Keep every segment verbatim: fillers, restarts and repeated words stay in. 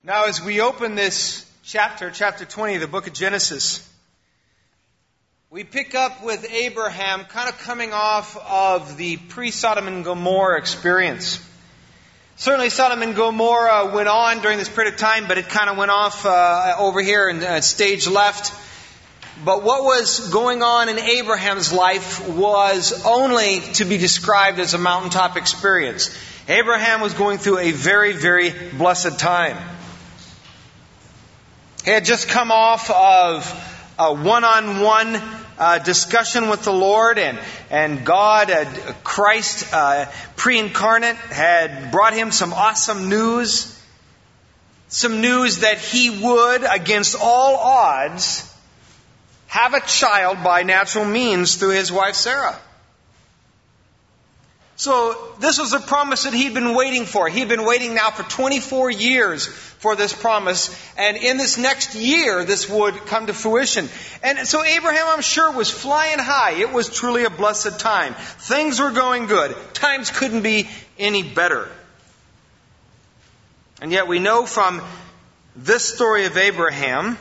Now, as we open this chapter, chapter twenty of the book of Genesis, we pick up with Abraham kind of coming off of the pre-Sodom and Gomorrah experience. Certainly Sodom and Gomorrah went on during this period of time, but it kind of went off uh, over here and uh, stage left. But what was going on in Abraham's life was only to be described as a mountaintop experience. Abraham was going through a very, very blessed time. He had just come off of a one-on-one uh, discussion with the Lord, and, and God, uh, Christ, uh, pre-incarnate, had brought him some awesome news. Some news that he would, against all odds, have a child by natural means through his wife Sarah. So this was a promise that he'd been waiting for. He'd been waiting now for twenty-four years for this promise. And in this next year, this would come to fruition. And so Abraham, I'm sure, was flying high. It was truly a blessed time. Things were going good. Times couldn't be any better. And yet we know from this story of Abraham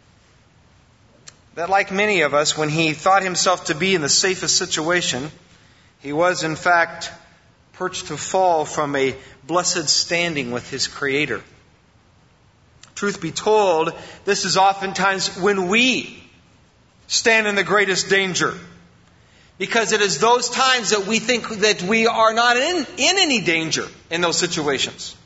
that, like many of us, when he thought himself to be in the safest situation, he was, in fact, perched to fall from a blessed standing with his Creator. Truth be told, this is oftentimes when we stand in the greatest danger. Because it is those times that we think that we are not in, in any danger in those situations.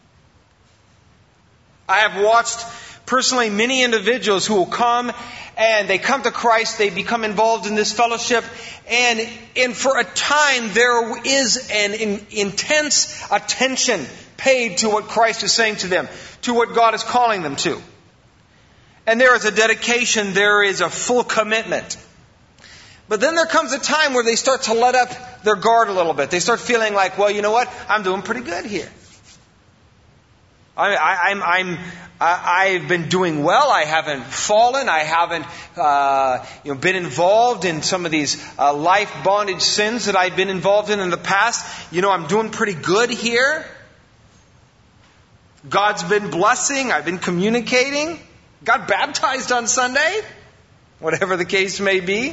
I have watched personally many individuals who will come and they come to Christ, they become involved in this fellowship, and, and for a time there is an in, intense attention paid to what Christ is saying to them, to what God is calling them to. And there is a dedication, there is a full commitment. But then there comes a time where they start to let up their guard a little bit. They start feeling like, well, you know what? I'm doing pretty good here. I, I, I'm, I'm, I, I've been doing well. I haven't fallen. I haven't, uh, you know, been involved in some of these uh, life bondage sins that I've been involved in in the past. You know, I'm doing pretty good here. God's been blessing. I've been communicating. Got baptized on Sunday, whatever the case may be.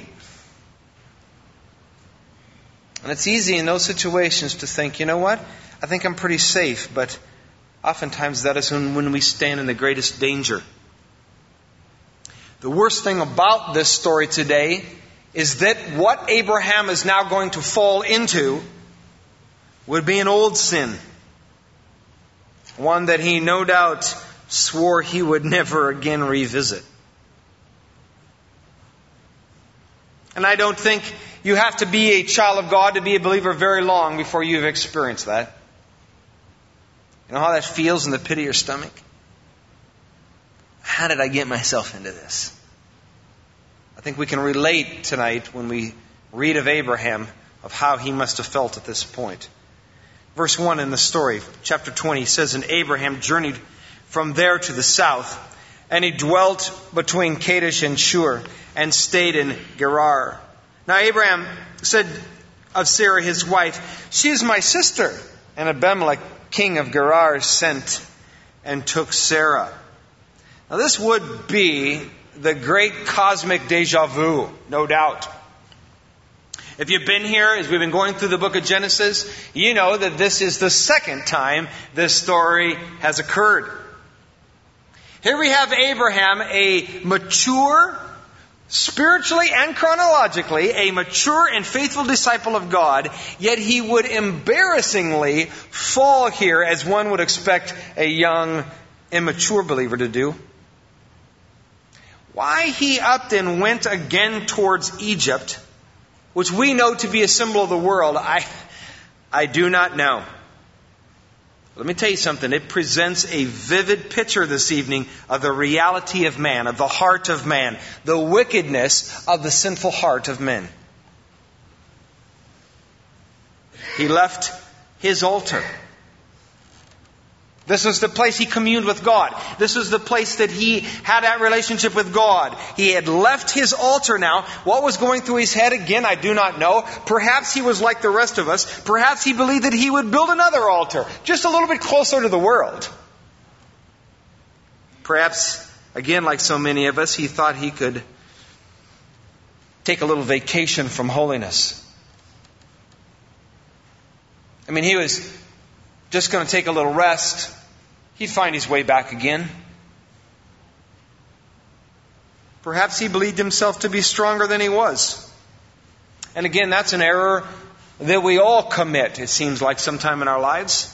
And it's easy in those situations to think, you know what? I think I'm pretty safe, but oftentimes that is when, when we stand in the greatest danger. The worst thing about this story today is that what Abraham is now going to fall into would be an old sin. One that he no doubt swore he would never again revisit. And I don't think you have to be a child of God to be a believer very long before you've experienced that. You know how that feels in the pit of your stomach? How did I get myself into this? I think we can relate tonight when we read of Abraham, of how he must have felt at this point. Verse one in the story, chapter twenty, says, "And Abraham journeyed from there to the south, and he dwelt between Kadesh and Shur, and stayed in Gerar. Now Abraham said of Sarah his wife, 'She is my sister.' And Abimelech, king of Gerar, sent and took Sarah." Now this would be the great cosmic deja vu, no doubt. If you've been here as we've been going through the book of Genesis, you know that this is the second time this story has occurred. Here we have Abraham, a mature, spiritually and chronologically, a mature and faithful disciple of God, yet he would embarrassingly fall here as one would expect a young, immature believer to do. Why he upped and went again towards Egypt, which we know to be a symbol of the world, I, I do not know. Let me tell you something. It presents a vivid picture this evening of the reality of man, of the heart of man, the wickedness of the sinful heart of men. He left his altar. This was the place he communed with God. This was the place that he had that relationship with God. He had left his altar now. What was going through his head again, I do not know. Perhaps he was like the rest of us. Perhaps he believed that he would build another altar, just a little bit closer to the world. Perhaps, again, like so many of us, he thought he could take a little vacation from holiness. I mean, he was just going to take a little rest. He'd find his way back again. Perhaps he believed himself to be stronger than he was. And again, that's an error that we all commit, it seems like, sometime in our lives.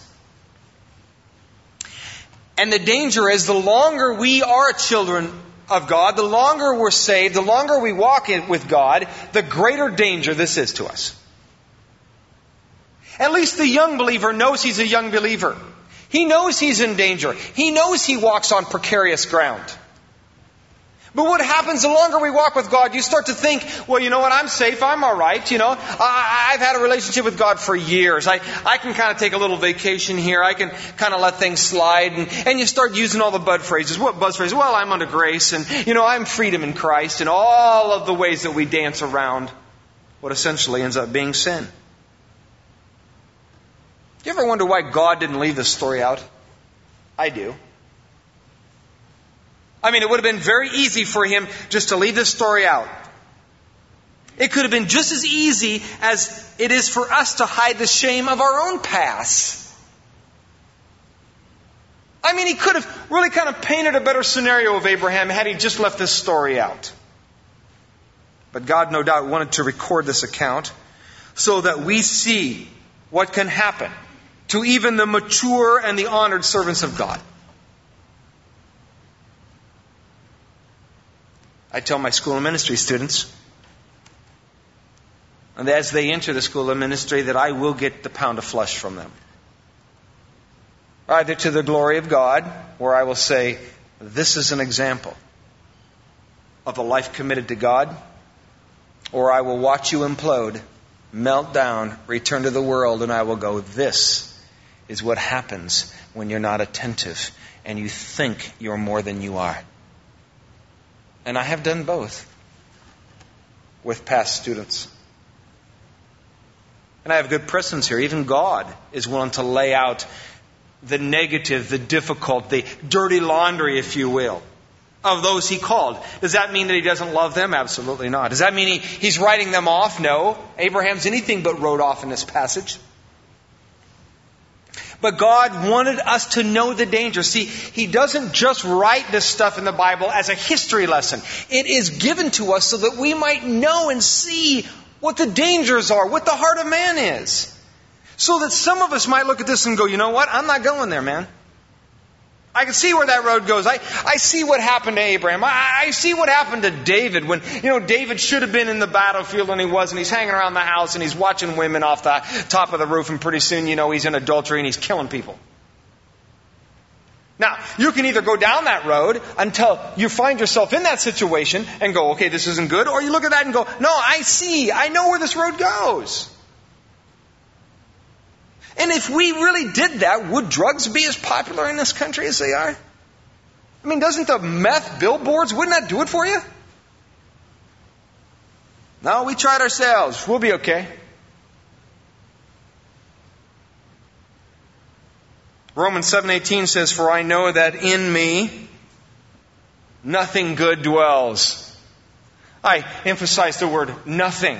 And the danger is, the longer we are children of God, the longer we're saved, the longer we walk in with God, the greater danger this is to us. At least the young believer knows he's a young believer. He knows he's in danger. He knows he walks on precarious ground. But what happens the longer we walk with God, you start to think, well, you know what, I'm safe, I'm all right, you know. I, I've had a relationship with God for years. I, I can kind of take a little vacation here. I can kind of let things slide. And, and you start using all the bud phrases. What buzz phrases? Well, I'm under grace, and, you know, I'm freedom in Christ, and all of the ways that we dance around what essentially ends up being sin. Do you ever wonder why God didn't leave this story out? I do. I mean, it would have been very easy for him just to leave this story out. It could have been just as easy as it is for us to hide the shame of our own past. I mean, he could have really kind of painted a better scenario of Abraham had he just left this story out. But God, no doubt, wanted to record this account so that we see what can happen to even the mature and the honored servants of God. I tell my school of ministry students, and as they enter the school of ministry, that I will get the pound of flesh from them. Either to the glory of God, where I will say, this is an example of a life committed to God, or I will watch you implode, melt down, return to the world, and I will go, this is what happens when you're not attentive and you think you're more than you are. And I have done both with past students. And I have good precedents here. Even God is willing to lay out the negative, the difficult, the dirty laundry, if you will, of those he called. Does that mean that he doesn't love them? Absolutely not. Does that mean he, he's writing them off? No. Abraham's anything but wrote off in this passage. But God wanted us to know the danger. See, He doesn't just write this stuff in the Bible as a history lesson. It is given to us so that we might know and see what the dangers are, what the heart of man is. So that some of us might look at this and go, you know what? I'm not going there, man. I can see where that road goes. I, I see what happened to Abraham. I, I see what happened to David when, you know, David should have been in the battlefield and he wasn't. He's hanging around the house and he's watching women off the top of the roof, and pretty soon, you know, he's in adultery and he's killing people. Now, you can either go down that road until you find yourself in that situation and go, okay, this isn't good, or you look at that and go, no, I see, I know where this road goes. And if we really did that, would drugs be as popular in this country as they are? I mean, doesn't the meth billboards, wouldn't that do it for you? No, we tried ourselves. We'll be okay. Romans seven eighteen says, for I know that in me nothing good dwells. I emphasize the word nothing.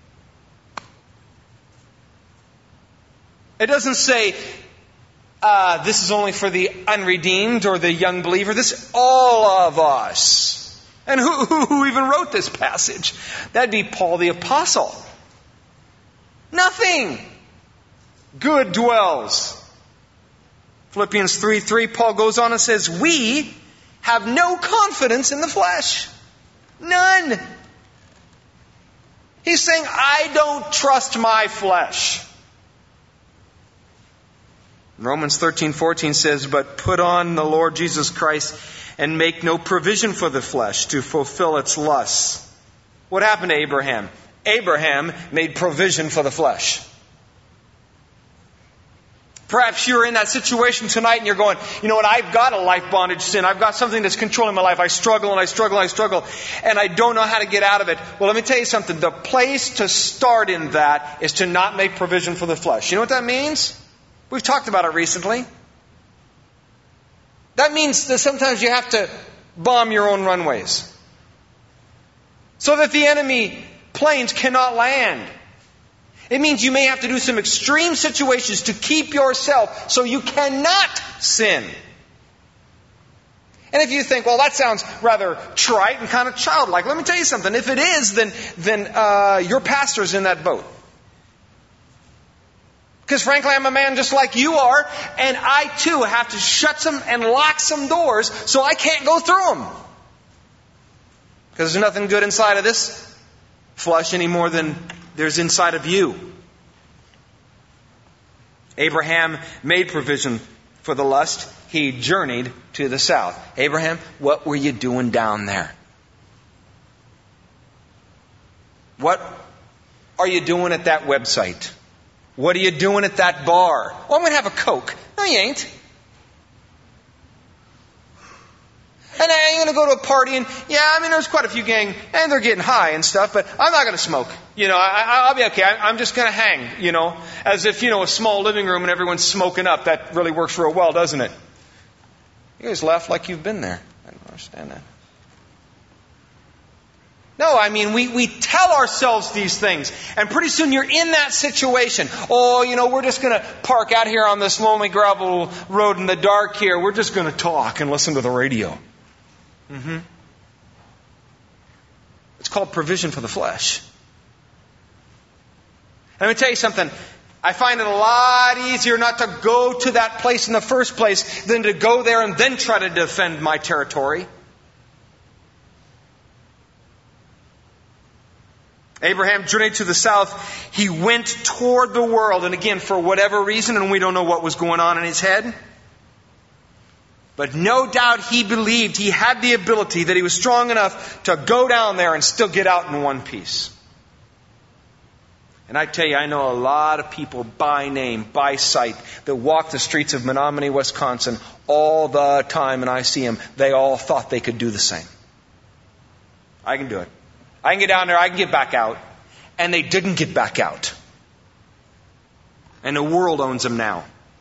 It doesn't say, uh, this is only for the unredeemed or the young believer. This is all of us. And who, who, who even wrote this passage? That'd be Paul the Apostle. Nothing good dwells. Philippians three three, Paul goes on and says, we have no confidence in the flesh. None. He's saying, I don't trust my flesh. Romans thirteen fourteen says, but put on the Lord Jesus Christ and make no provision for the flesh to fulfill its lusts. What happened to Abraham? Abraham made provision for the flesh. Perhaps you're in that situation tonight and you're going, you know what, I've got a life bondage sin. I've got something that's controlling my life. I struggle and I struggle and I struggle and I don't know how to get out of it. Well, let me tell you something. The place to start in that is to not make provision for the flesh. You know what that means? We've talked about it recently. That means that sometimes you have to bomb your own runways so that the enemy planes cannot land. It means you may have to do some extreme situations to keep yourself so you cannot sin. And if you think, well, that sounds rather trite and kind of childlike, let me tell you something. If it is, then, then uh, your pastor's in that boat. Because frankly, I'm a man just like you are, and I too have to shut some and lock some doors so I can't go through them. Because there's nothing good inside of this flesh any more than there's inside of you. Abraham made provision for the lust. He journeyed to the south. Abraham, what were you doing down there? What are you doing at that website? What are you doing at that bar? Oh, I'm going to have a Coke. No, you ain't. And I'm going to go to a party, and yeah, I mean, there's quite a few gang, and they're getting high and stuff, but I'm not going to smoke. You know, I, I'll be okay. I, I'm just going to hang, you know, as if, you know, a small living room and everyone's smoking up. That really works real well, doesn't it? You guys laugh like you've been there. I don't understand that. No, I mean, we, we tell ourselves these things, and pretty soon you're in that situation. Oh, you know, we're just going to park out here on this lonely gravel road in the dark here. We're just going to talk and listen to the radio. Mm-hmm. It's called provision for the flesh. Let me tell you something. I find it a lot easier not to go to that place in the first place than to go there and then try to defend my territory. Abraham journeyed to the south. He went toward the world. And again, for whatever reason, and we don't know what was going on in his head. But no doubt he believed he had the ability, that he was strong enough to go down there and still get out in one piece. And I tell you, I know a lot of people by name, by sight, that walk the streets of Menominee, Wisconsin all the time, and I see them. They all thought they could do the same. I can do it. I can get down there, I can get back out. And they didn't get back out. And the world owns them now.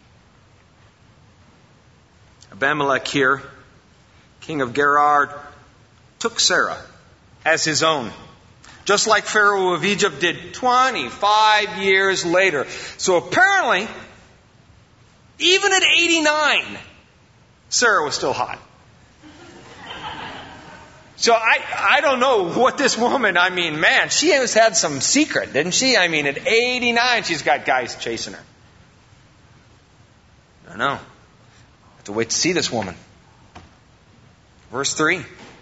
Abimelech here, king of Gerar, took Sarah as his own. Just like Pharaoh of Egypt did twenty-five years later. So apparently, even at eighty-nine, Sarah was still hot. So I, I don't know what this woman, I mean, man, she has had some secret, didn't she? I mean, at eighty-nine, she's got guys chasing her. I don't know. I have to wait to see this woman. Verse three.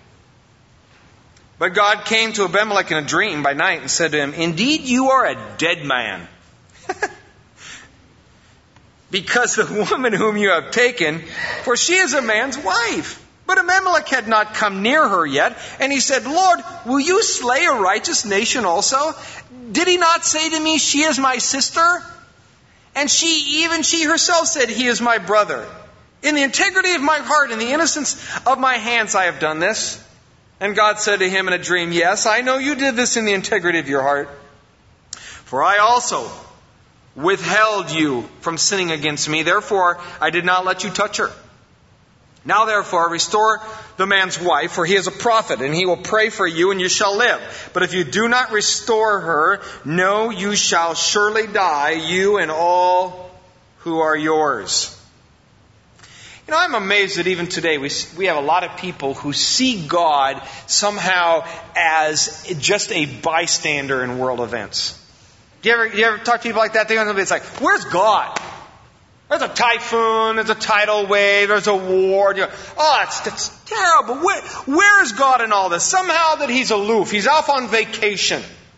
But God came to Abimelech in a dream by night and said to him, "Indeed, you are a dead man. Because the woman whom you have taken, for she is a man's wife." But Abimelech had not come near her yet. And he said, "Lord, will you slay a righteous nation also? Did he not say to me, 'She is my sister'? And she, even she herself said, 'He is my brother.' In the integrity of my heart and the innocence of my hands I have done this." And God said to him in a dream, "Yes, I know you did this in the integrity of your heart. For I also withheld you from sinning against me. Therefore, I did not let you touch her. Now therefore, restore the man's wife, for he is a prophet, and he will pray for you, and you shall live. But if you do not restore her, no, you shall surely die, you and all who are yours." You know, I'm amazed that even today we we have a lot of people who see God somehow as just a bystander in world events. Do you ever, do you ever talk to people like that? They it's like, where's God? There's a typhoon, there's a tidal wave, there's a war. You know, oh, it's, that's terrible. Where, where is God in all this? Somehow that He's aloof. He's off on vacation.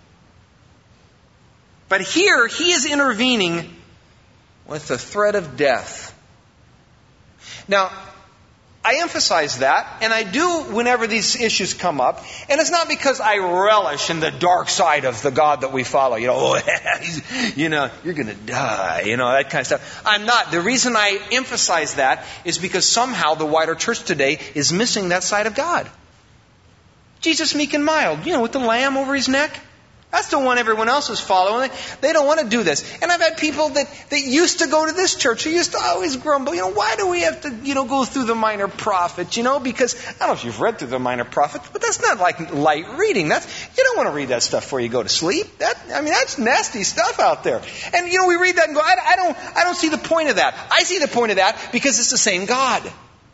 But here, He is intervening with the threat of death. Now, I emphasize that, and I do whenever these issues come up, and it's not because I relish in the dark side of the God that we follow. You know, oh, he's, you know, you're going to die, you know, that kind of stuff. I'm not. The reason I emphasize that is because somehow the wider church today is missing that side of God. Jesus meek and mild, you know, with the lamb over His neck. That's the one everyone else is following. They don't want to do this. And I've had people that, that used to go to this church who used to always grumble, you know, why do we have to, you know, go through the Minor Prophets, you know, because, I don't know if you've read through the Minor Prophets, but that's not like light reading. That's, you don't want to read that stuff before you go to sleep. That, I mean, that's nasty stuff out there. And, you know, we read that and go, I, I don't, I don't see the point of that. I see the point of that because it's the same God.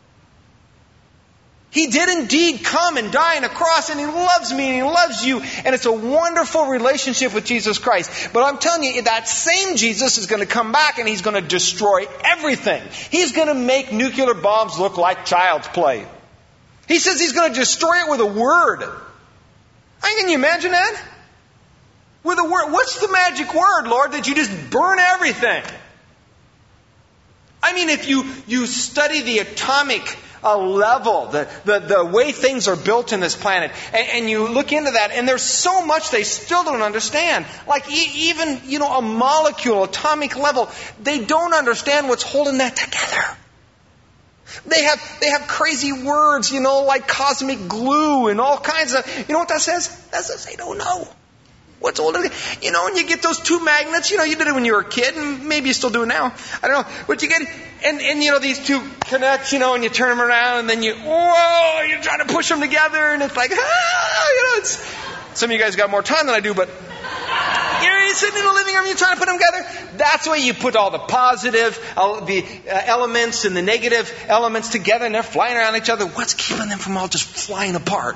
He did indeed come and die on a cross, and He loves me and He loves you, and it's a wonderful relationship with Jesus Christ. But I'm telling you, that same Jesus is going to come back and He's going to destroy everything. He's going to make nuclear bombs look like child's play. He says He's going to destroy it with a word. I mean, can you imagine that? With a word. What's the magic word, Lord, that you just burn everything? I mean, if you, you study the atomic a level, the, the, the way things are built in this planet. And, and you look into that, and there's so much they still don't understand. Like e- even, you know, a molecule, atomic level, they don't understand what's holding that together. They have, they have crazy words, you know, like cosmic glue and all kinds of, you know what that says? That says they don't know. What's holding it? You know, and you get those two magnets, you know, you did it when you were a kid, and maybe you still do it now. I don't know. But you get, and, and you know, these two connect, you know, and you turn them around, and then you, whoa, you're trying to push them together, and it's like, ah, you know, it's, some of you guys got more time than I do, but you're sitting in the living room, you're trying to put them together. That's why you put all the positive, uh, the uh, elements and the negative elements together, and they're flying around each other. What's keeping them from all just flying apart?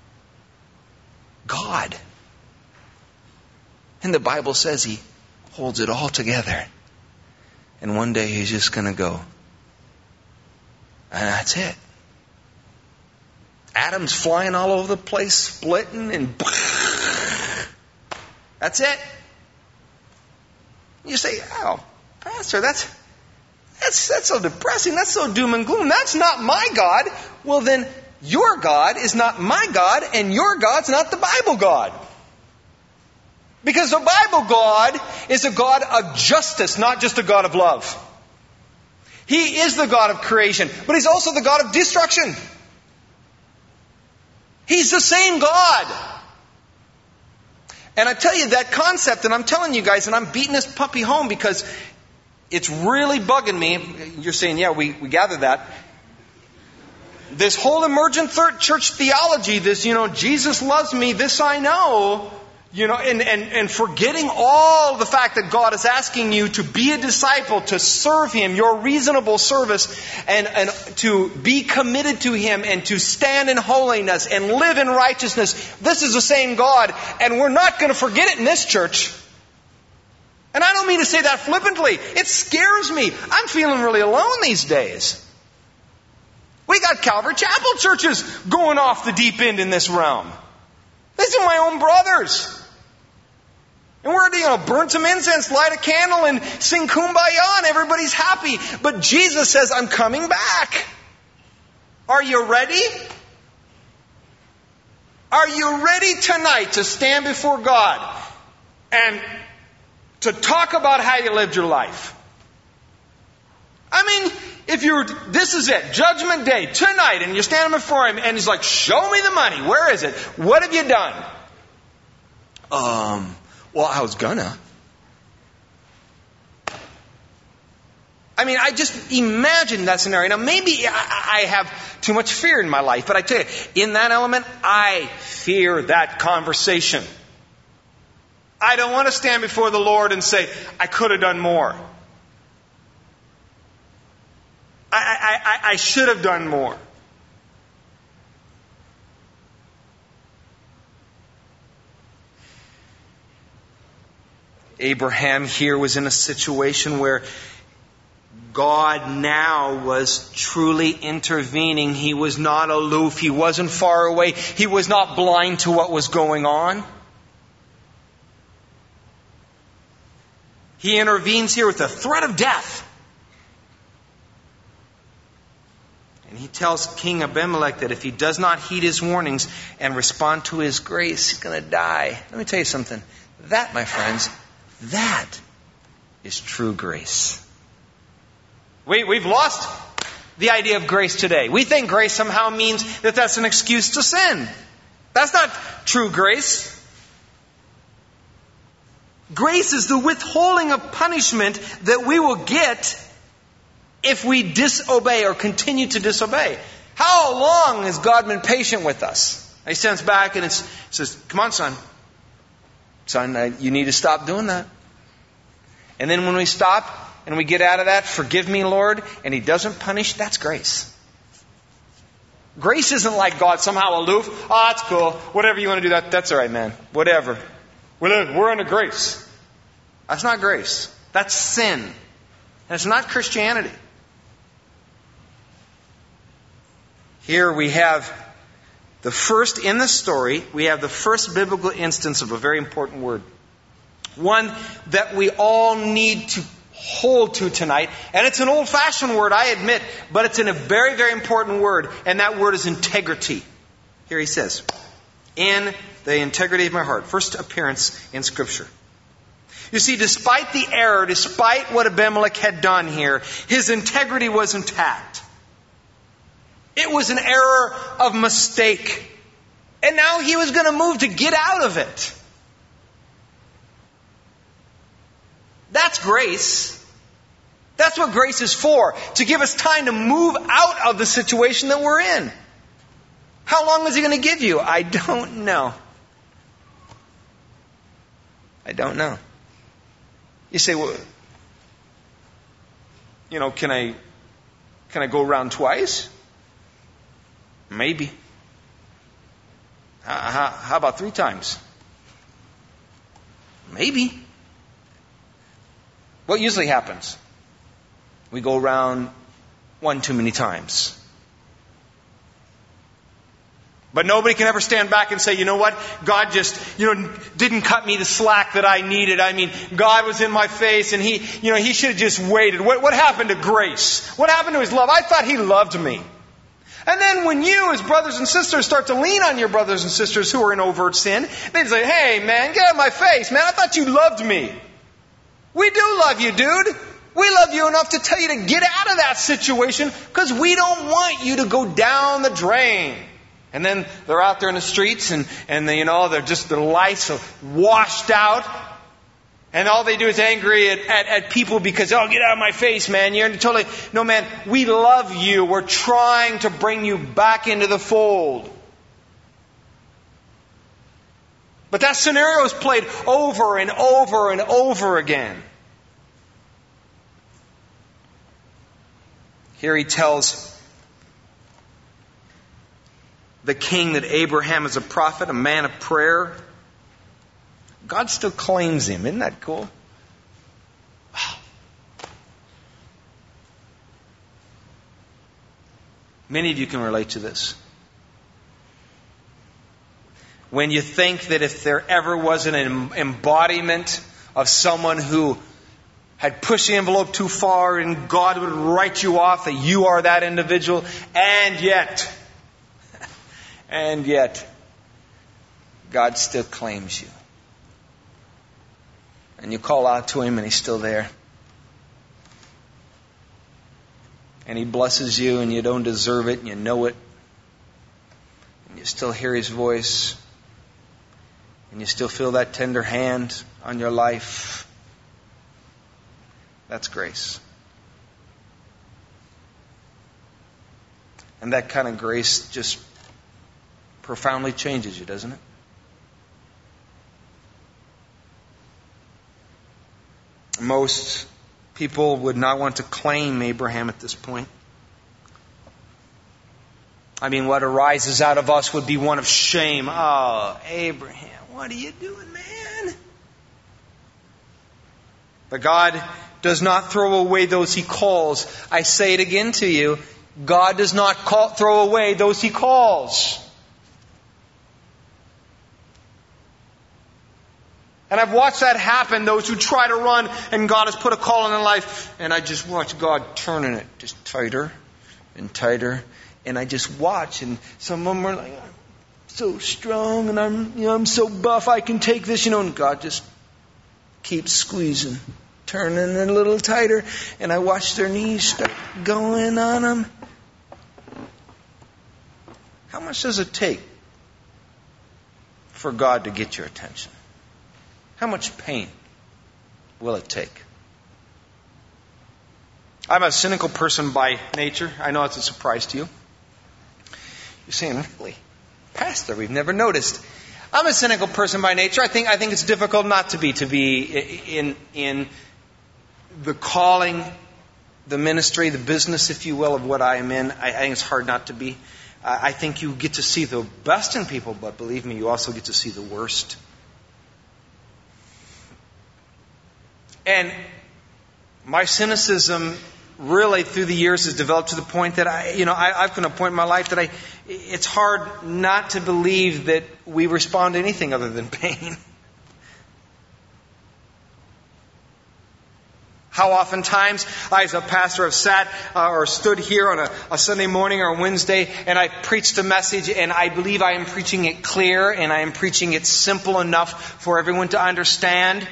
God. And the Bible says He holds it all together. And one day He's just going to go. And that's it. Atoms flying all over the place, splitting, and that's it. You say, oh, Pastor, that's, that's, that's so depressing. That's so doom and gloom. That's not my God. Well, then your God is not my God, and your God's not the Bible God. Because the Bible God is a God of justice, not just a God of love. He is the God of creation, but He's also the God of destruction. He's the same God. And I tell you, that concept, and I'm telling you guys, and I'm beating this puppy home because it's really bugging me. You're saying, yeah, we, we gathered that. This whole emergent third church theology, this, you know, Jesus loves me, this I know. You know, and, and, and forgetting all the fact that God is asking you to be a disciple, to serve Him, your reasonable service, and, and to be committed to Him, and to stand in holiness and live in righteousness. This is the same God, and we're not going to forget it in this church. And I don't mean to say that flippantly. It scares me. I'm feeling really alone these days. We got Calvary Chapel churches going off the deep end in this realm. These are my own brothers. And we're, you know, burn some incense, light a candle, and sing Kumbaya, and everybody's happy. But Jesus says, I'm coming back. Are you ready? Are you ready tonight to stand before God and to talk about how you lived your life? I mean, if you're, this is it, Judgment Day, tonight, and you're standing before Him, and He's like, show me the money. Where is it? What have you done? Um, well, I was gonna. I mean, I just imagine that scenario. Now, maybe I have too much fear in my life, but I tell you, in that element, I fear that conversation. I don't want to stand before the Lord and say, I could have done more. I, I, I, I should have done more. Abraham here was in a situation where God now was truly intervening. He was not aloof. He wasn't far away. He was not blind to what was going on. He intervenes here with the threat of death. And he tells King Abimelech that if he does not heed his warnings and respond to his grace, he's going to die. Let me tell you something. That, my friends, that is true grace. We, we've lost the idea of grace today. We think grace somehow means that that's an excuse to sin. That's not true grace. Grace is the withholding of punishment that we will get if we disobey or continue to disobey. How long has God been patient with us? He stands back and it's, says, come on, son. Son, uh, you need to stop doing that. And then when we stop and we get out of that, forgive me, Lord, and He doesn't punish, that's grace. Grace isn't like God somehow aloof. Oh, that's cool. Whatever you want to do, that that's all right, man. Whatever. We're, we're under grace. That's not grace. That's sin. And it's not Christianity. Here we have the first, in the story, we have the first biblical instance of a very important word. One that we all need to hold to tonight. And it's an old-fashioned word, I admit, but it's a very, very important word. And that word is integrity. Here he says, in the integrity of my heart. First appearance in Scripture. You see, despite the error, despite what Abimelech had done here, his integrity was intact. It was an error of mistake. And now he was going to move to get out of it. That's grace. That's what grace is for. To give us time to move out of the situation that we're in. How long is He going to give you? I don't know. I don't know. You say, well, you know, can I, can I go around twice? Maybe. How, how, how about three times? Maybe. What usually happens? We go around one too many times. But nobody can ever stand back and say, you know what? God just, you know, didn't cut me the slack that I needed. I mean, God was in my face and He, you know, He should have just waited. What, what happened to grace? What happened to His love? I thought He loved me. And then when you, as brothers and sisters, start to lean on your brothers and sisters who are in overt sin, they say, hey, man, get out of my face, man. I thought you loved me. We do love you, dude. We love you enough to tell you to get out of that situation because we don't want you to go down the drain. And then they're out there in the streets and, and they, you know, they're just, their lives are washed out. And all they do is angry at, at, at people because, oh, get out of my face, man. You're totally, no, man, we love you. We're trying to bring you back into the fold. But that scenario is played over and over and over again. Here he tells the king that Abraham is a prophet, a man of prayer. God still claims him. Isn't that cool? Wow. Many of you can relate to this. When you think that if there ever was an embodiment of someone who had pushed the envelope too far and God would write you off, that you are that individual, and yet, and yet, God still claims you. And you call out to Him and He's still there. And He blesses you and you don't deserve it and you know it. And you still hear His voice. And you still feel that tender hand on your life. That's grace. And that kind of grace just profoundly changes you, doesn't it? Most people would not want to claim Abraham at this point. I mean, what arises out of us would be one of shame. Oh, Abraham, what are you doing, man? But God does not throw away those He calls. I say it again to you. God does not call, throw away those He calls. And I've watched that happen, those who try to run and God has put a call in their life. And I just watch God turning it just tighter and tighter. And I just watch and some of them are like, I'm so strong and I'm, you know, I'm so buff I can take this, you know, and God just keeps squeezing, turning it a little tighter. And I watch their knees start going on them. How much does it take for God to get your attention? How much pain will it take? I'm a cynical person by nature. I know it's a surprise to you. You're saying, really? Pastor, we've never noticed. I'm a cynical person by nature. I think I think it's difficult not to be, to be in in the calling, the ministry, the business, if you will, of what I am in. I, I think it's hard not to be. Uh, I think you get to see the best in people, but believe me, you also get to see the worst. And my cynicism really through the years has developed to the point that I, you know, I, I've come to a point in my life that I, it's hard not to believe that we respond to anything other than pain. How oftentimes I, as a pastor, have sat uh, or stood here on a, a Sunday morning or a Wednesday and I preached a message and I believe I am preaching it clear and I am preaching it simple enough for everyone to understand.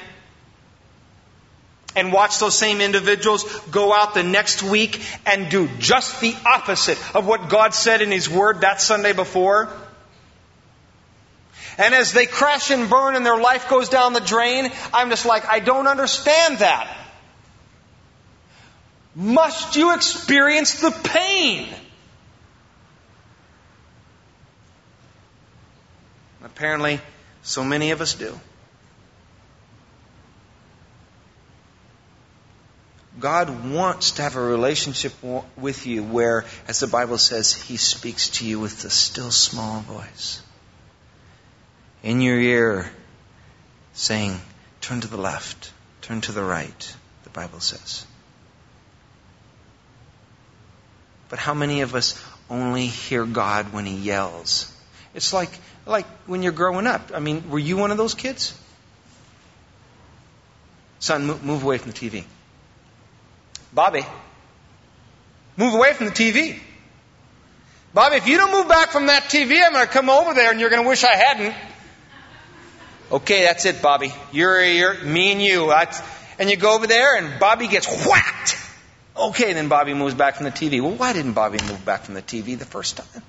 And watch those same individuals go out the next week and do just the opposite of what God said in His Word that Sunday before. And as they crash and burn and their life goes down the drain, I'm just like, I don't understand that. Must you experience the pain? Apparently, so many of us do. God wants to have a relationship with you where, as the Bible says, He speaks to you with a still small voice in your ear saying, turn to the left, turn to the right, the Bible says. But how many of us only hear God when He yells? It's like, like when you're growing up. I mean, were you one of those kids? Son, move, move away from the T V. Bobby, move away from the T V. Bobby, if you don't move back from that T V, I'm going to come over there and you're going to wish I hadn't. Okay, that's it, Bobby. You're, you're me and you. That's, and you go over there and Bobby gets whacked. Okay, then Bobby moves back from the T V. Well, why didn't Bobby move back from the T V the first time?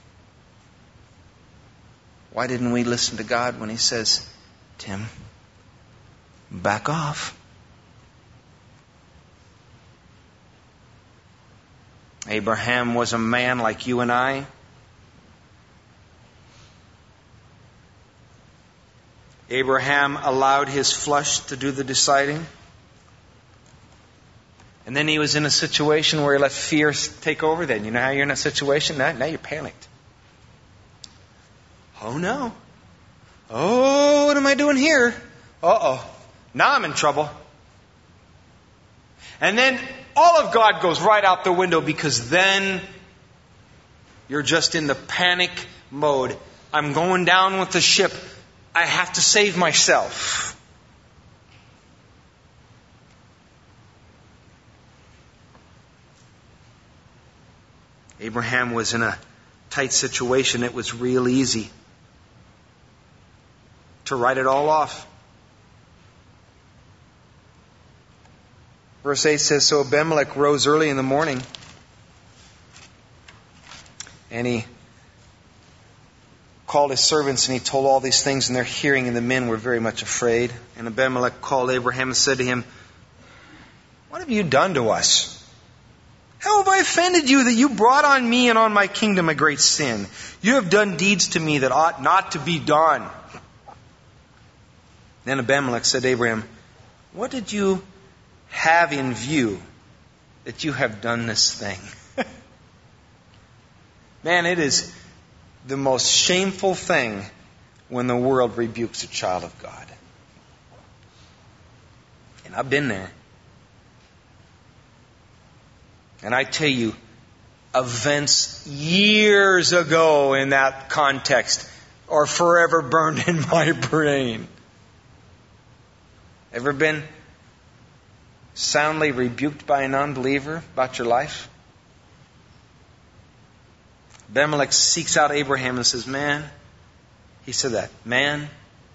Why didn't we listen to God when He says, Tim, back off? Abraham was a man like you and I. Abraham allowed his flesh to do the deciding. And then he was in a situation where he let fear take over then. You know how you're in a situation? Now, now you're panicked. Oh no. Oh, what am I doing here? Uh-oh. Now I'm in trouble. And then all of God goes right out the window because then you're just in the panic mode. I'm going down with the ship. I have to save myself. Abraham was in a tight situation. It was real easy to write it all off. Verse eight says, so Abimelech rose early in the morning and he called his servants and he told all these things in their hearing, and the men were very much afraid. And Abimelech called Abraham and said to him, what have you done to us? How have I offended you that you brought on me and on my kingdom a great sin? You have done deeds to me that ought not to be done. Then Abimelech said to Abraham, what did you have in view that you have done this thing? Man, it is the most shameful thing when the world rebukes a child of God. And I've been there. And I tell you, events years ago in that context are forever burned in my brain. Ever been soundly rebuked by an unbeliever about your life? Abimelech seeks out Abraham and says, man, he said that, man,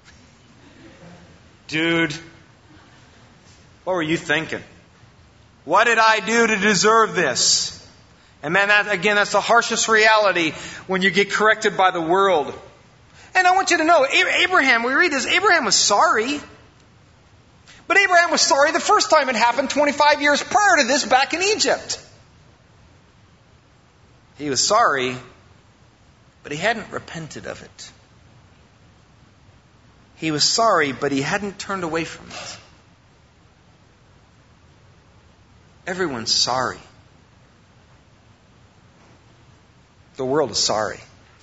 dude, what were you thinking? What did I do to deserve this? And man, that, again, that's the harshest reality when you get corrected by the world. And I want you to know, Abraham, we read this, Abraham was sorry. But Abraham was sorry the first time it happened twenty-five years prior to this back in Egypt. He was sorry, but he hadn't repented of it. He was sorry, but he hadn't turned away from it. Everyone's sorry. The world is sorry.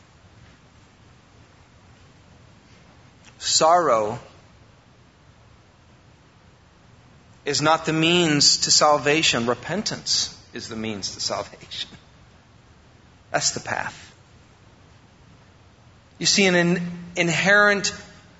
Sorrow is not the means to salvation. Repentance is the means to salvation. That's the path. You see, an in, inherent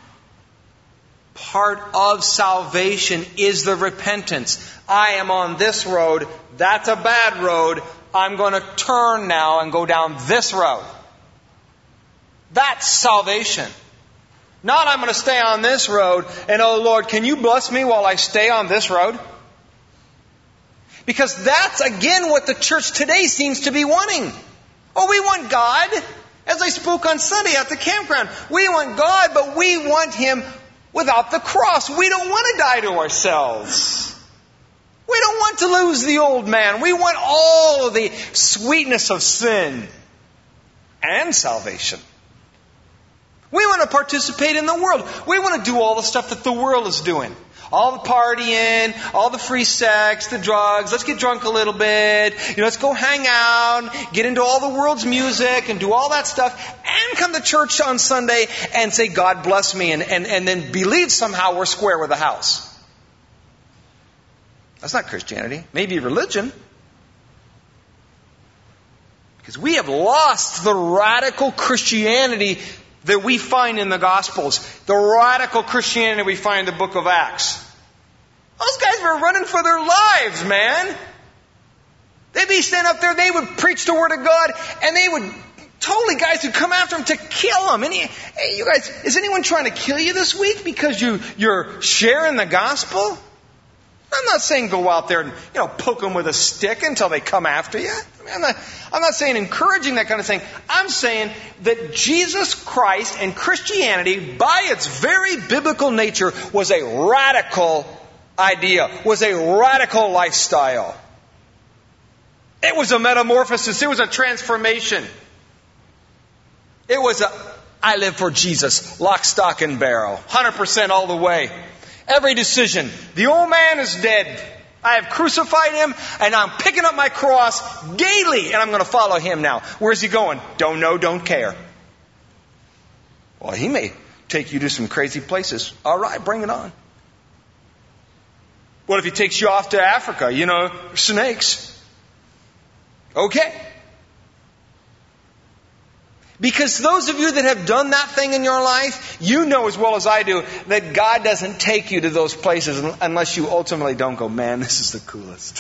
part of salvation is the repentance. I am on this road. That's a bad road. I'm going to turn now and go down this road. That's salvation. Not I'm going to stay on this road and, oh Lord, can you bless me while I stay on this road? Because that's again what the church today seems to be wanting. Oh, we want God. As I spoke on Sunday at the campground, we want God, but we want Him without the cross. We don't want to die to ourselves. We don't want to lose the old man. We want all of the sweetness of sin and salvation. We want to participate in the world. We want to do all the stuff that the world is doing. All the partying, all the free sex, the drugs. Let's get drunk a little bit. You know, let's go hang out, get into all the world's music and do all that stuff. And come to church on Sunday and say, God bless me. And, and, and then believe somehow we're square with the house. That's not Christianity. Maybe religion. Because we have lost the radical Christianity that we find in the Gospels. The radical Christianity we find in the book of Acts. Those guys were running for their lives, man. They'd be standing up there, they would preach the Word of God, and they would, totally guys would come after them to kill them. And he, hey, you guys, is anyone trying to kill you this week because you, you're sharing the gospel? I'm not saying go out there and, you know, poke them with a stick until they come after you. I mean, I'm not, I'm not saying encouraging that kind of thing. I'm saying that Jesus Christ and Christianity, by its very biblical nature, was a radical idea, was a radical lifestyle. It was a metamorphosis. It was a transformation. It was a, I live for Jesus, lock, stock, and barrel, one hundred percent all the way. Every decision. The old man is dead. I have crucified him and I'm picking up my cross daily and I'm going to follow him now. Where's he going? Don't know, don't care. Well, he may take you to some crazy places. All right, bring it on. What if he takes you off to Africa? You know, snakes. Okay. Because those of you that have done that thing in your life, you know as well as I do that God doesn't take you to those places unless you ultimately don't go, man, this is the coolest.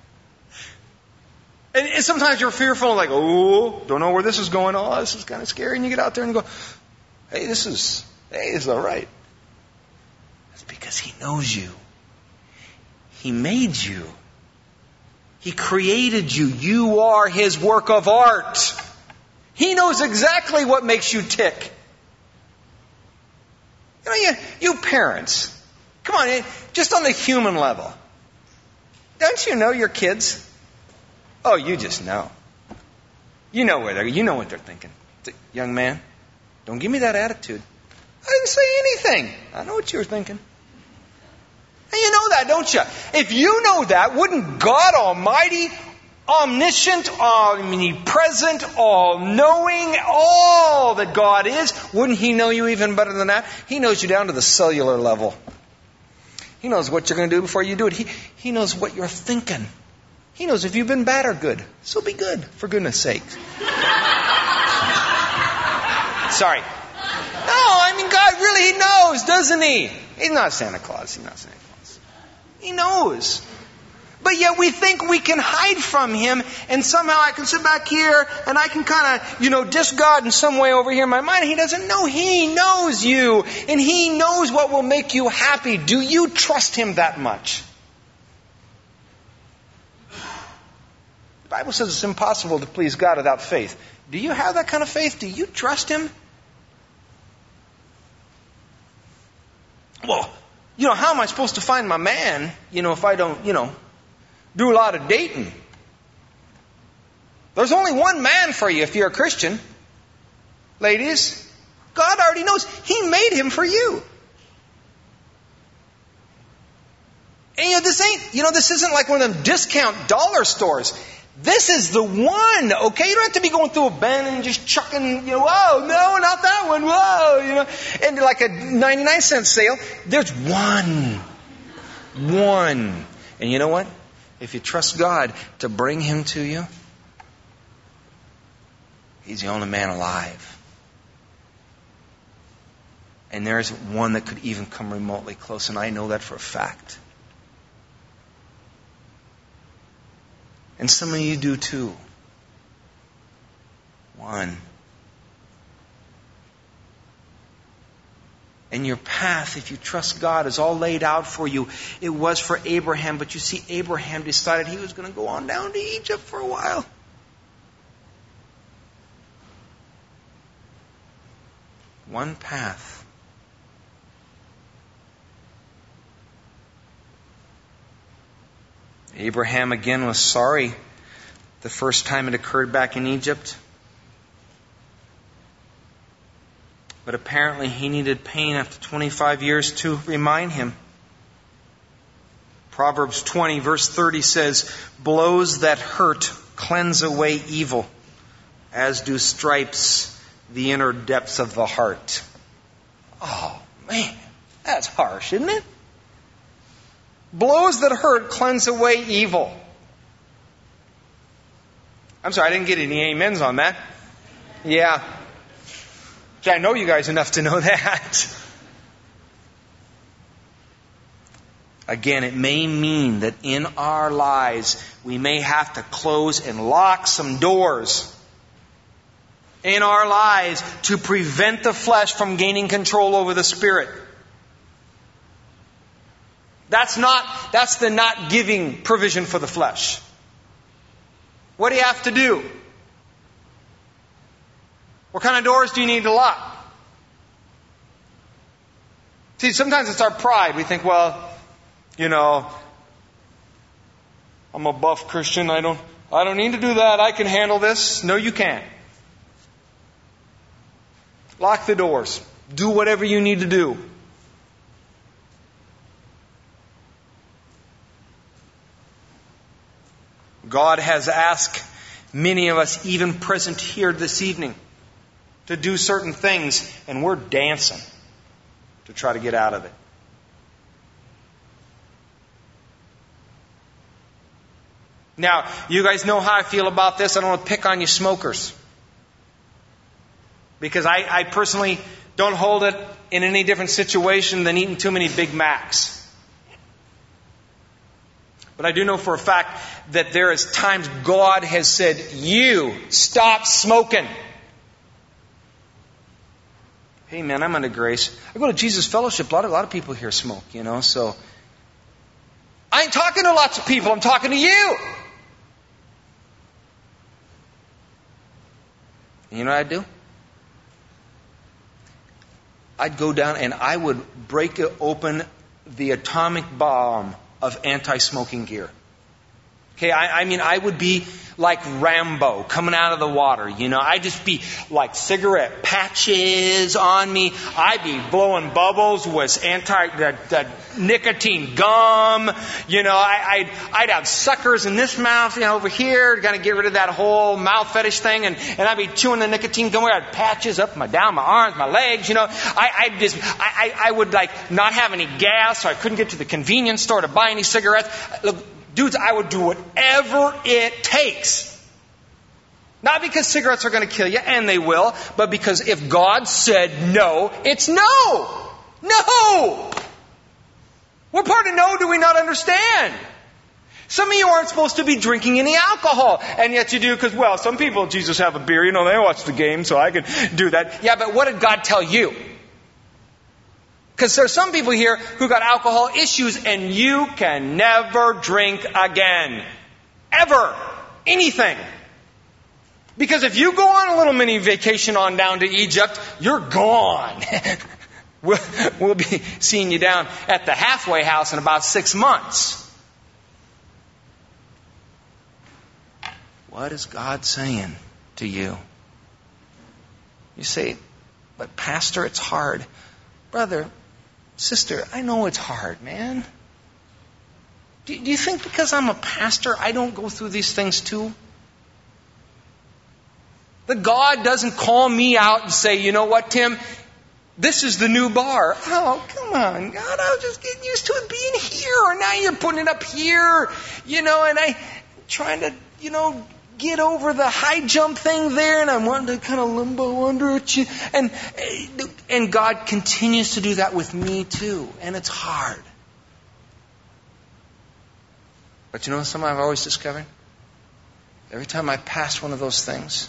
And, and sometimes you're fearful, like, oh, don't know where this is going. Oh, this is kind of scary. And you get out there and you go, hey, this is, hey, this is all right. That's because He knows you. He made you. He created you. You are His work of art. He knows exactly what makes you tick. You know, you, you parents, come on, just on the human level. Don't you know your kids? Oh, you just know. You know where they're, you know what they're thinking. Young man, don't give me that attitude. I didn't say anything. I know what you were thinking. And you know that, don't you? If you know that, wouldn't God Almighty, omniscient, omnipresent, all-knowing, all that God is, wouldn't He know you even better than that? He knows you down to the cellular level. He knows what you're going to do before you do it. He, he knows what you're thinking. He knows if you've been bad or good. So be good, for goodness sake. Sorry. No, I mean, God really, He knows, doesn't He? He's not Santa Claus. He's not Santa Claus. He knows. But yet we think we can hide from Him, and somehow I can sit back here and I can kind of, you know, diss God in some way over here in my mind. He doesn't know. He knows you, and He knows what will make you happy. Do you trust Him that much? The Bible says it's impossible to please God without faith. Do you have that kind of faith? Do you trust Him? Well, you know, how am I supposed to find my man, you know, if I don't, you know, do a lot of dating? There's only one man for you if you're a Christian. Ladies, God already knows. He made him for you. And you know, this ain't, you know, this isn't like one of them discount dollar stores. This is the one, okay? You don't have to be going through a bin and just chucking, you know, whoa, no, not that one, whoa, you know, and like a ninety-nine cent sale. There's one. One. And you know what? If you trust God to bring him to you, he's the only man alive. And there isn't one that could even come remotely close, and I know that for a fact. And some of you do too. One. And your path, if you trust God, is all laid out for you. It was for Abraham, but you see, Abraham decided he was going to go on down to Egypt for a while. One path. Abraham again was sorry the first time it occurred back in Egypt. But apparently he needed pain after twenty-five years to remind him. Proverbs twenty verse thirty says, blows that hurt cleanse away evil, as do stripes the inner depths of the heart. Oh, man, that's harsh, isn't it? Blows that hurt cleanse away evil. I'm sorry, I didn't get any amens on that. Yeah. I know you guys enough to know that. Again, it may mean that in our lives we may have to close and lock some doors in our lives to prevent the flesh from gaining control over the spirit. That's not, that's the not giving provision for the flesh. What do you have to do? What kind of doors do you need to lock? See, sometimes it's our pride. We think, well, you know, I'm a buff Christian. I don't, I don't need to do that. I can handle this. No, you can't. Lock the doors. Do whatever you need to do. God has asked many of us, even present here this evening, to do certain things, and we're dancing to try to get out of it. Now, you guys know how I feel about this. I don't want to pick on you smokers. Because I, I personally don't hold it in any different situation than eating too many Big Macs. But I do know for a fact that there is times God has said, you, stop smoking. Hey man, I'm under grace. I go to Jesus Fellowship. A lot of, a lot of people here smoke, you know, so. I ain't talking to lots of people. I'm talking to you. And you know what I'd do? I'd go down and I would break open the atomic bomb of anti-smoking gear. Okay, I, I mean, I would be like Rambo coming out of the water. You know, I'd just be like cigarette patches on me. I'd be blowing bubbles with anti the, the nicotine gum. You know, I, I'd I'd have suckers in this mouth, you know, over here, to kind of get rid of that whole mouth fetish thing, and, and I'd be chewing the nicotine gum. I'd have patches up my down my arms, my legs. You know, I I'd just I, I I would like not have any gas, so I couldn't get to the convenience store to buy any cigarettes. Look. Dudes, I would do whatever it takes. Not because cigarettes are going to kill you, and they will, but because if God said no, it's no. No. What part of no do we not understand? Some of you aren't supposed to be drinking any alcohol, and yet you do because, well, some people, Jesus, have a beer. You know, they watch the game, so I can do that. Yeah, but what did God tell you? Because there's some people here who got alcohol issues and you can never drink again. Ever. Anything. Because if you go on a little mini vacation on down to Egypt, you're gone. We'll, we'll be seeing you down at the halfway house in about six months. What is God saying to you? You say, but Pastor, it's hard. Brother, sister, I know it's hard, man. Do, do you think because I'm a pastor, I don't go through these things too? That God doesn't call me out and say, you know what, Tim? This is the new bar. Oh, come on, God, I was just getting used to it being here. Or now you're putting it up here. You know, and I'm trying to, you know, get over the high jump thing there. And I'm wanting to kind of limbo under it. And, and God continues to do that with me too. And it's hard. But you know something I've always discovered? Every time I pass one of those things,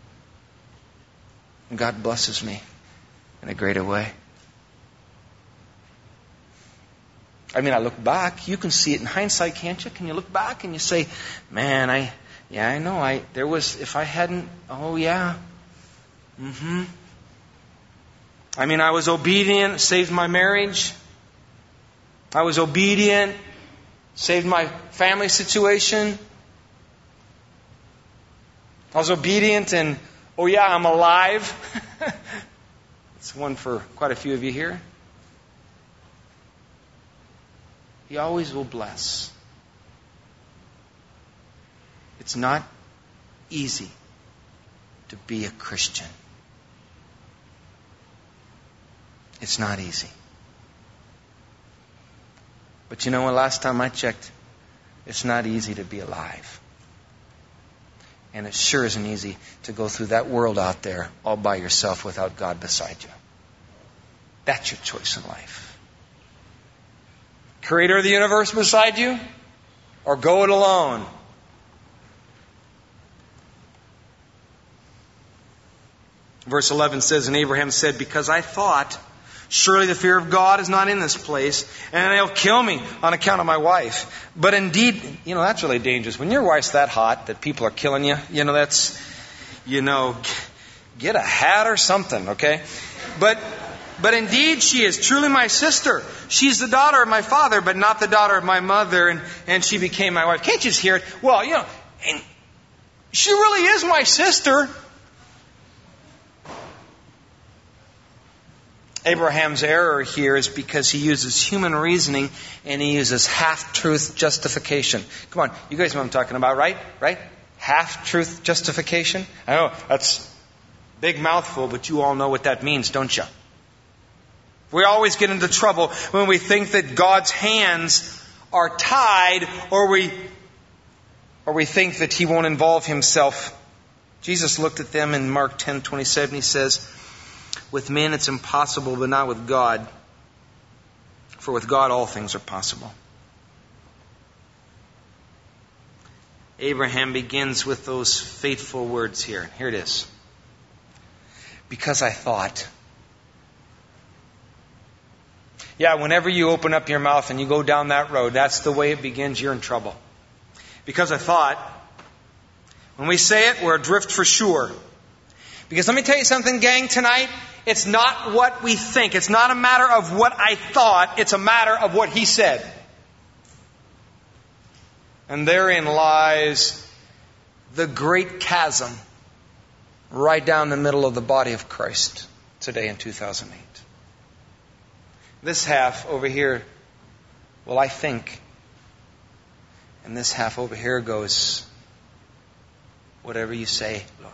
God blesses me in a greater way. I mean, I look back. You can see it in hindsight, can't you? Can you look back and you say, man, I, yeah, I know. I, there was, if I hadn't, oh yeah. Mm-hmm. I mean, I was obedient, saved my marriage. I was obedient, saved my family situation. I was obedient and, oh yeah, I'm alive. It's one for quite a few of you here. He always will bless. It's not easy to be a Christian. It's not easy. But you know what? Last time I checked, it's not easy to be alive. And it sure isn't easy to go through that world out there all by yourself without God beside you. That's your choice in life. Creator of the universe beside you, or go it alone. Verse eleven says, and Abraham said, because I thought, surely the fear of God is not in this place, and they'll kill me on account of my wife. But indeed, you know, that's really dangerous. When your wife's that hot that people are killing you, you know, that's, you know, get a hat or something, okay? But, but indeed, she is truly my sister. She's the daughter of my father, but not the daughter of my mother, and, and she became my wife. Can't you just hear it? Well, you know, and she really is my sister. Abraham's error here is because he uses human reasoning and he uses half-truth justification. Come on, you guys know what I'm talking about, right? Right? Half-truth justification. I know, that's a big mouthful, but you all know what that means, don't you? We always get into trouble when we think that God's hands are tied, or we, or we think that He won't involve Himself. Jesus looked at them in Mark ten twenty-seven. He says, with men it's impossible, but not with God. For with God all things are possible. Abraham begins with those fateful words here. Here it is. Because I thought. Yeah, whenever you open up your mouth and you go down that road, that's the way it begins. You're in trouble. Because I thought. When we say it, we're adrift for sure. Because let me tell you something, gang, tonight. It's not what we think. It's not a matter of what I thought. It's a matter of what He said. And therein lies the great chasm right down the middle of the body of Christ today in two thousand eight. This half over here, well, I think. And this half over here goes, whatever you say, Lord.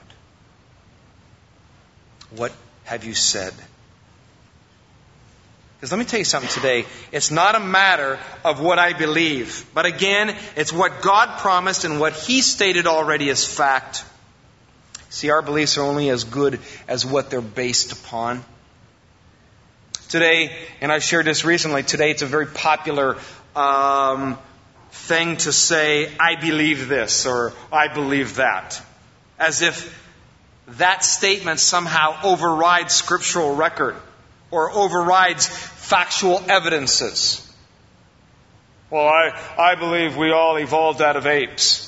What have you said? Because let me tell you something today. It's not a matter of what I believe. But again, it's what God promised and what He stated already as fact. See, our beliefs are only as good as what they're based upon. Today, and I've shared this recently, today it's a very popular um, thing to say, I believe this or I believe that. As if that statement somehow overrides scriptural record or overrides factual evidences. Well, I, I believe we all evolved out of apes.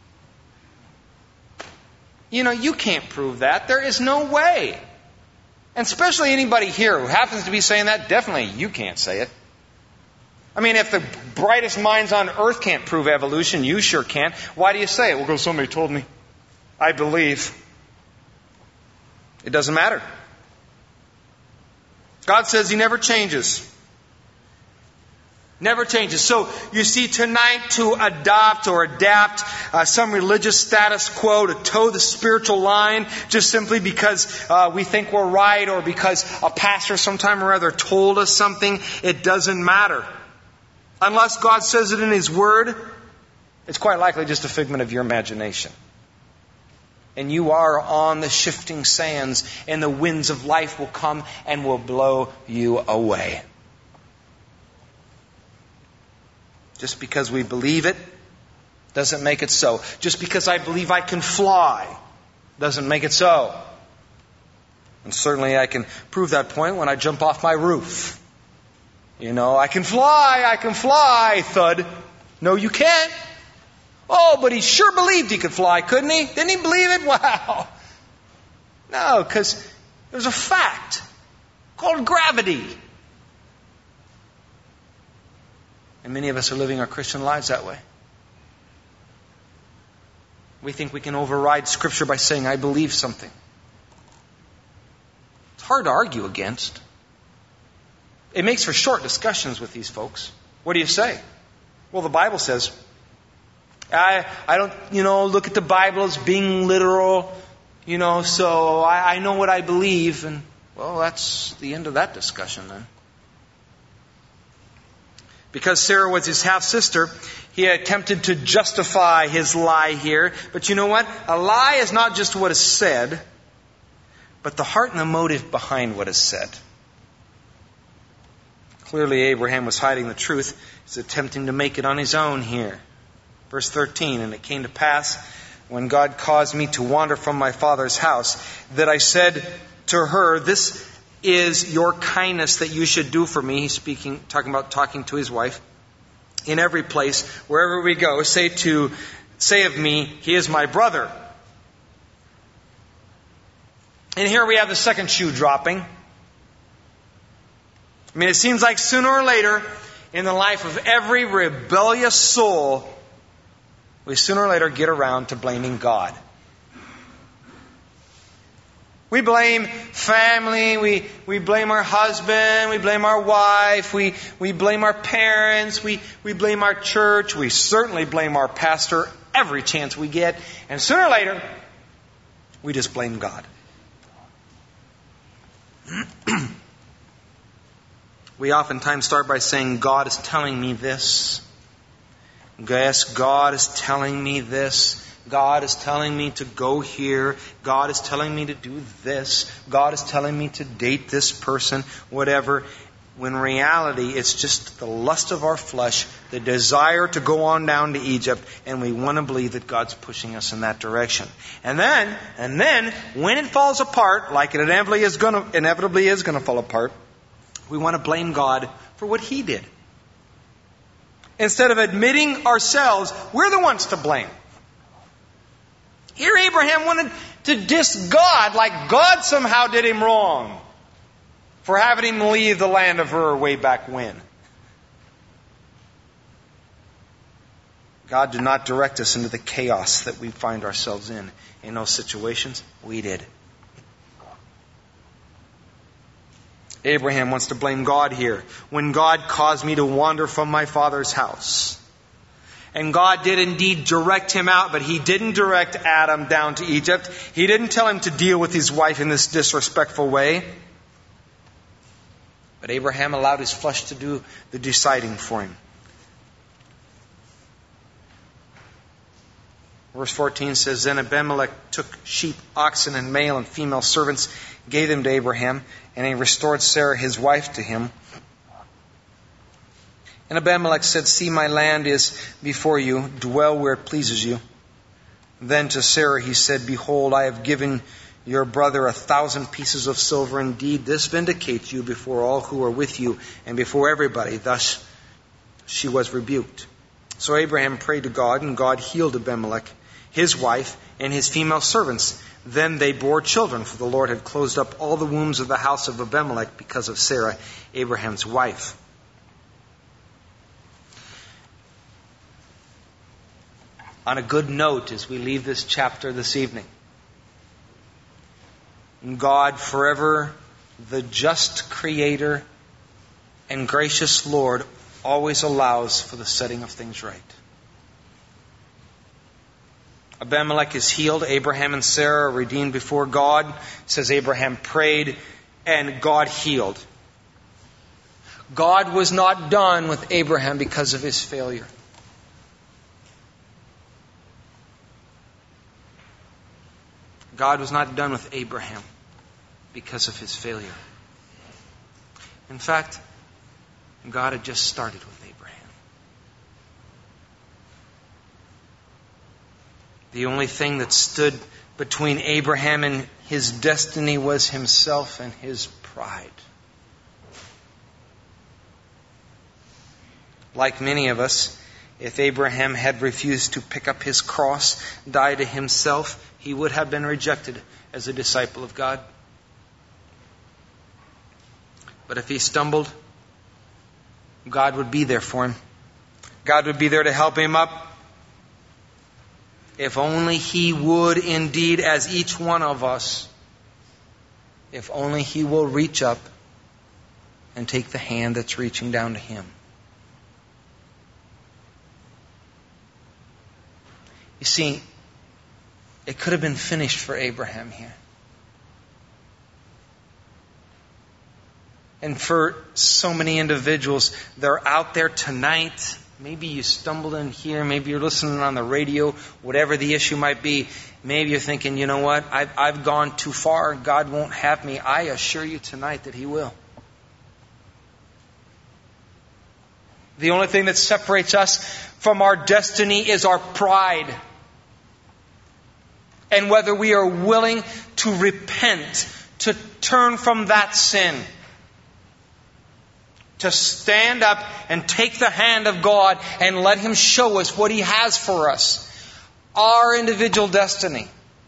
You know, you can't prove that. There is no way. And especially anybody here who happens to be saying that, definitely you can't say it. I mean, if the brightest minds on earth can't prove evolution, you sure can't. Why do you say it? Well, because somebody told me. I believe. It doesn't matter. God says He never changes. Never changes. So, you see, tonight to adopt or adapt uh, some religious status quo, to toe the spiritual line, just simply because uh, we think we're right or because a pastor sometime or other told us something, it doesn't matter. Unless God says it in His Word, it's quite likely just a figment of your imagination. And you are on the shifting sands, and the winds of life will come and will blow you away. Just because we believe it doesn't make it so. Just because I believe I can fly doesn't make it so. And certainly I can prove that point when I jump off my roof. You know, I can fly, I can fly, thud. No, you can't. Oh, but he sure believed he could fly, couldn't he? Didn't he believe it? Wow. No, because there's a fact called gravity. And many of us are living our Christian lives that way. We think we can override Scripture by saying, I believe something. It's hard to argue against. It makes for short discussions with these folks. What do you say? Well, the Bible says, I I don't, you know, look at the Bible as being literal, you know, so I, I know what I believe. And, well, that's the end of that discussion then. Because Sarah was his half-sister, he attempted to justify his lie here. But you know what? A lie is not just what is said, but the heart and the motive behind what is said. Clearly, Abraham was hiding the truth. He's attempting to make it on his own here. Verse thirteen, and it came to pass, when God caused me to wander from my father's house, that I said to her, this is your kindness that you should do for me. He's speaking, talking about talking to his wife. In every place, wherever we go, say to, say of me, he is my brother. And here we have the second shoe dropping. I mean, it seems like sooner or later, in the life of every rebellious soul, we sooner or later get around to blaming God. We blame family, we, we blame our husband, we blame our wife, we, we blame our parents, we, we blame our church, we certainly blame our pastor every chance we get. And sooner or later, we just blame God. We oftentimes start by saying, God is telling me this. Yes, God is telling me this. God is telling me to go here. God is telling me to do this. God is telling me to date this person, whatever. When in reality, it's just the lust of our flesh, the desire to go on down to Egypt, and we want to believe that God's pushing us in that direction. And then, and then, when it falls apart, like it inevitably is going to, inevitably is going to fall apart, we want to blame God for what He did. Instead of admitting ourselves, we're the ones to blame. Here Abraham wanted to diss God like God somehow did him wrong for having him leave the land of Ur way back when. God did not direct us into the chaos that we find ourselves in in those situations. We did. Abraham wants to blame God here. When God caused me to wander from my father's house. And God did indeed direct him out, but He didn't direct Adam down to Egypt. He didn't tell him to deal with his wife in this disrespectful way. But Abraham allowed his flesh to do the deciding for him. Verse fourteen says, Then Abimelech took sheep, oxen, and male and female servants, gave them to Abraham, and he restored Sarah his wife to him. And Abimelech said, See, my land is before you. Dwell where it pleases you. Then to Sarah he said, Behold, I have given your brother a thousand pieces of silver. Indeed, this vindicates you before all who are with you and before everybody. Thus she was rebuked. So Abraham prayed to God, and God healed Abimelech. his wife, and his female servants. Then they bore children, for the Lord had closed up all the wombs of the house of Abimelech because of Sarah, Abraham's wife. On a good note as we leave this chapter this evening, God, forever the just Creator and gracious Lord, always allows for the setting of things right. Abimelech is healed. Abraham and Sarah are redeemed before God. It says Abraham prayed and God healed. God was not done with Abraham because of his failure. God was not done with Abraham because of his failure. In fact, God had just started with Abraham. The only thing that stood between Abraham and his destiny was himself and his pride. Like many of us, if Abraham had refused to pick up his cross, die to himself, he would have been rejected as a disciple of God. But if he stumbled, God would be there for him. God would be there to help him up. If only he would indeed, as each one of us, if only he will reach up and take the hand that's reaching down to him. You see, it could have been finished for Abraham here. And for so many individuals, they're out there tonight. Maybe you stumbled in here. Maybe you're listening on the radio. Whatever the issue might be. Maybe you're thinking, you know what? I've, I've gone too far. God won't have me. I assure you tonight that He will. The only thing that separates us from our destiny is our pride. And whether we are willing to repent, to turn from that sin, to stand up and take the hand of God and let Him show us what He has for us. Our individual destiny.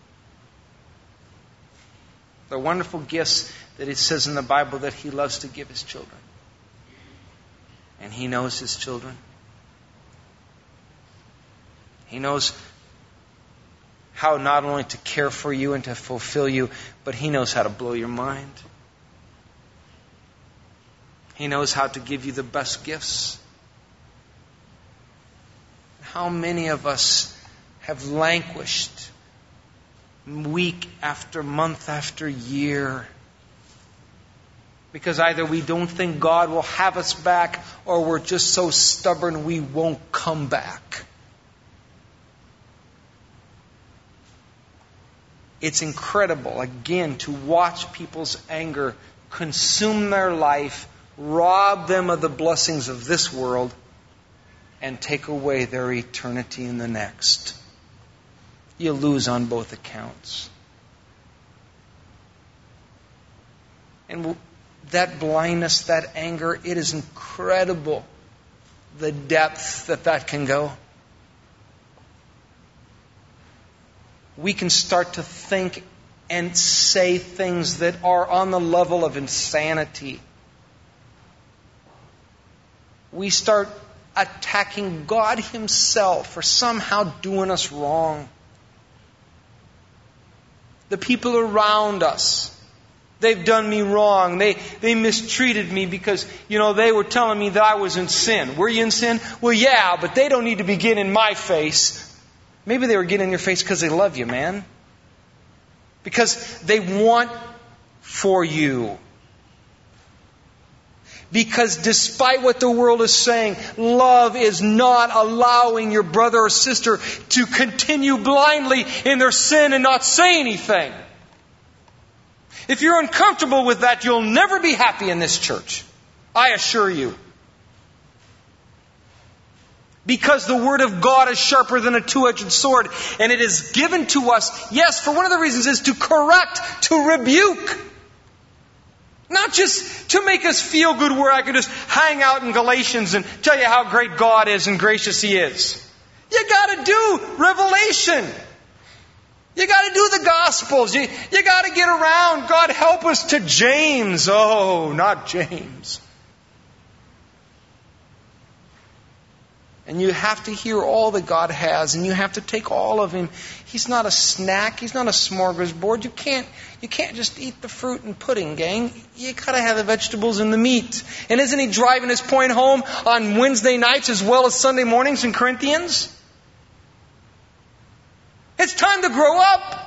The wonderful gifts that it says in the Bible that He loves to give His children. And He knows His children. He knows how not only to care for you and to fulfill you, but He knows how to blow your mind. He knows how to give you the best gifts. How many of us have languished week after month after year because either we don't think God will have us back or we're just so stubborn we won't come back. It's incredible, again, to watch people's anger consume their life, rob them of the blessings of this world, and take away their eternity in the next. You lose on both accounts. And that blindness, that anger, it is incredible the depth that that can go. We can start to think and say things that are on the level of insanity. We start attacking God Himself for somehow doing us wrong. The people around us, they've done me wrong. They they mistreated me because, you know, they were telling me that I was in sin. Were you in sin? Well, yeah, but they don't need to be getting in my face. Maybe they were getting in your face because they love you, man. Because they want for you. Because despite what the world is saying, love is not allowing your brother or sister to continue blindly in their sin and not say anything. If you're uncomfortable with that, you'll never be happy in this church. I assure you. Because the Word of God is sharper than a two-edged sword. And it is given to us, yes, for one of the reasons is to correct, to rebuke. Not just to make us feel good where I can just hang out in Galatians and tell you how great God is and gracious He is. You got to do revelation. You got to do the Gospels. You, you got to get around. God help us to James. Oh, not James. And you have to hear all that God has, and you have to take all of Him. He's not a snack. He's not a smorgasbord. You can't, you can't just eat the fruit and pudding, gang. You got to have the vegetables and the meat. And isn't he driving his point home on Wednesday nights as well as Sunday mornings in Corinthians? It's time to grow up.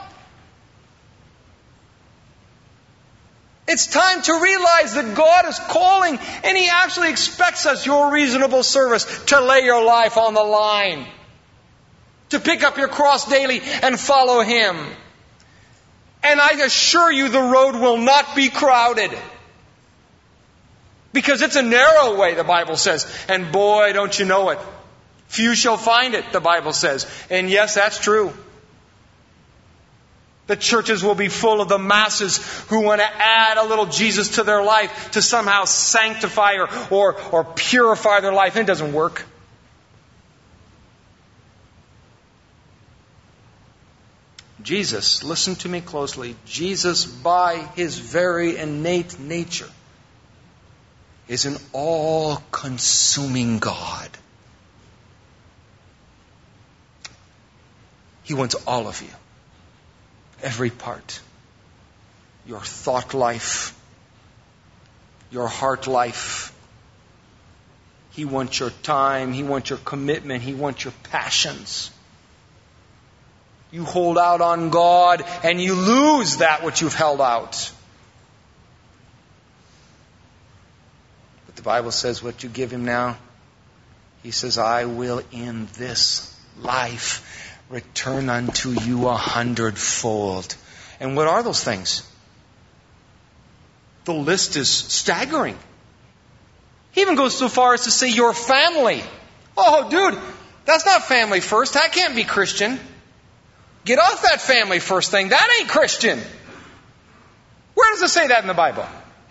It's time to realize that God is calling, and He actually expects us, your reasonable service, to lay your life on the line. To pick up your cross daily and follow Him. And I assure you the road will not be crowded. Because it's a narrow way, the Bible says. And boy, don't you know it. Few shall find it, the Bible says. And yes, that's true. The churches will be full of the masses who want to add a little Jesus to their life to somehow sanctify or, or, or purify their life. And it doesn't work. Jesus, listen to me closely, Jesus by His very innate nature is an all-consuming God. He wants all of you. Every part. Your thought life. Your heart life. He wants your time. He wants your commitment. He wants your passions. You hold out on God and you lose that which you've held out. But the Bible says what you give Him now, He says, I will in this life return unto you a hundredfold. And what are those things? The list is staggering. He even goes so far as to say your family. Oh, dude, that's not family first. That can't be Christian. Get off that family first thing. That ain't Christian. Where does it say that in the Bible?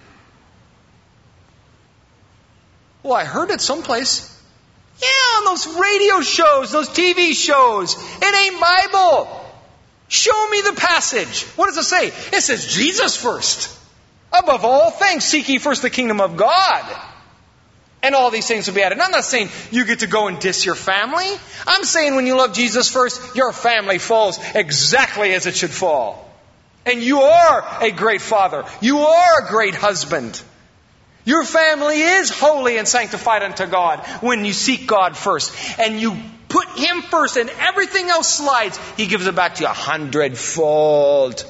Well, I heard it someplace. Yeah, on those radio shows, those T V shows. It ain't Bible. Show me the passage. What does it say? It says Jesus first. Above all things, seek ye first the kingdom of God. And all these things will be added. I'm not saying you get to go and diss your family. I'm saying when you love Jesus first, your family falls exactly as it should fall. And you are a great father. You are a great husband. Your family is holy and sanctified unto God when you seek God first. And you put Him first and everything else slides. He gives it back to you a hundredfold.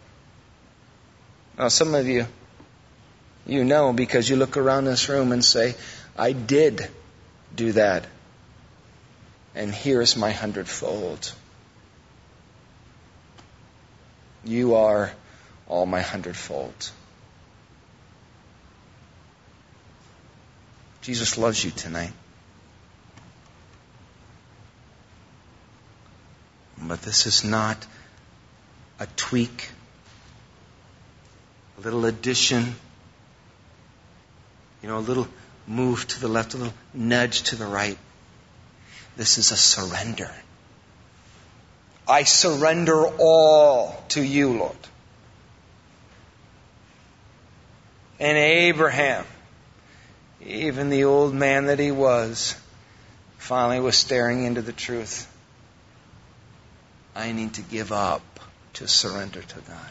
Now some of you, you know because you look around this room and say, I did do that. And here's my hundredfold. You are all my hundredfold. Jesus loves you tonight. But this is not a tweak, a little addition, you know, a little move to the left, a little nudge to the right. This is a surrender. I surrender all to you, Lord. And Abraham, even the old man that he was, finally was staring into the truth. I need to give up to surrender to God.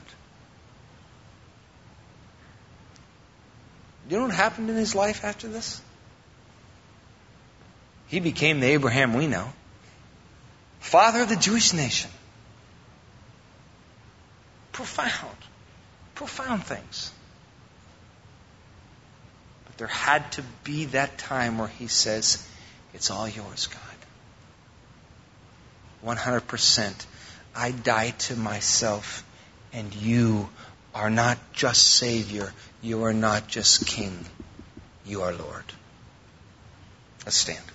Do you know what happened in his life after this? He became the Abraham we know. Father of the Jewish nation. Profound. Profound things. But there had to be that time where he says, it's all yours, God. one hundred percent. I die to myself, and you are not just Savior. You are not just King. You are Lord. Let's stand.